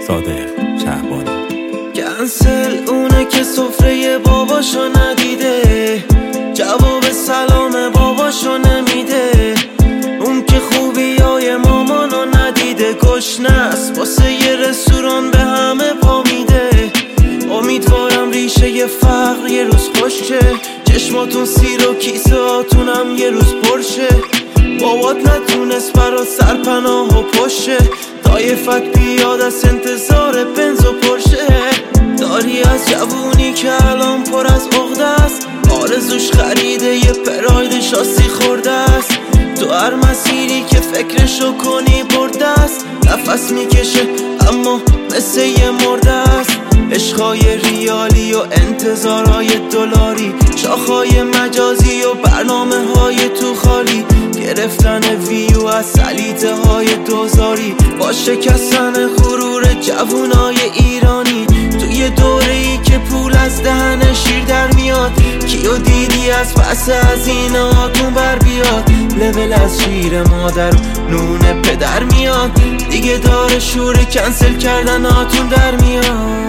صادق شهبانی. کنسل اونه که سفره باباشو ندیده، جواب سلام باباشو نمیده، اون که خوبیای مامانو ندیده، گشنست واسه یه رستوران به همه پا میده. امیدوارم ریشه فقر یه روز خشکه، چشماتون سیر و کیسه هاتونم یه روز پرشه. بابات نتونست برات سرپناه و پشه، طایفت بیاد از انتظار بنز و پرشه. داری از جوونی که الان پر از عقده است، آرزوش خریده یه پراید شاسی خورده است. تو هر مسیری که فکرشو کنی برده است، نفس میکشه اما مثل یه مرده است. عشقای ریالی و انتظارهای دلاری، شاخهای مجازی و برنامه های تو خالی، گرفتن ویو از سلیطه های دوزاری، با شکستن غرور جوونای ایرانی. توی دوره‌ای که پول از دهن شیر در میاد، کیو دیدی از پس از این هاتون بر بیاد؟ لول از شیر مادر و نون پدر میاد، دیگه داره شور کنسل کردن هاتون در میاد.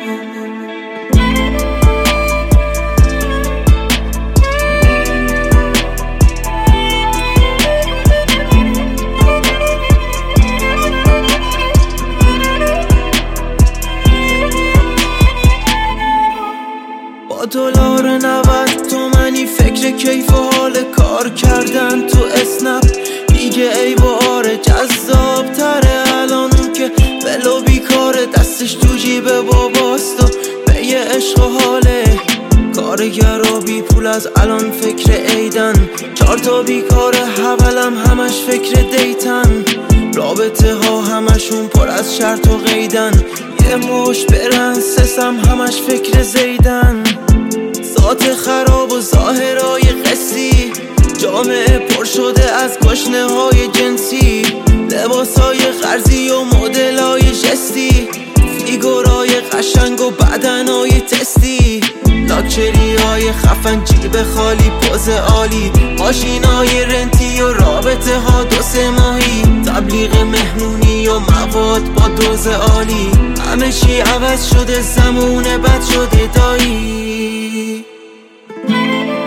دلار 90 تومنی فکر کیف و حال کار کردن تو اسنپ، دیگه ای باره جذاب تره الان اون که ولو بیکاره، دستش تو جیب باباست و به یه عشق و حاله. کارگر و بی پول از الان فکر ایدن، 4 تا بیکاره حولم همش فکر دیتن، رابطه ها همشون پر از شرط و قیدن، یه مش برنسسم همش فکر زیدن. ذات خراب و ظاهرای قصی، جامعه پر شده از گشنه های جنسی، لباس های قرضی و مدل های جستی، فیگورای قشنگ و بدن های تستی، لاکچری های خفن جیب خالی پوز عالی، ماشین های رنتی و رابطه ها 2-3 ماهی، تبلیغ مهمونی و مواد با دوز عالی، همه چی عوض شده، زمونه بد شده دایی.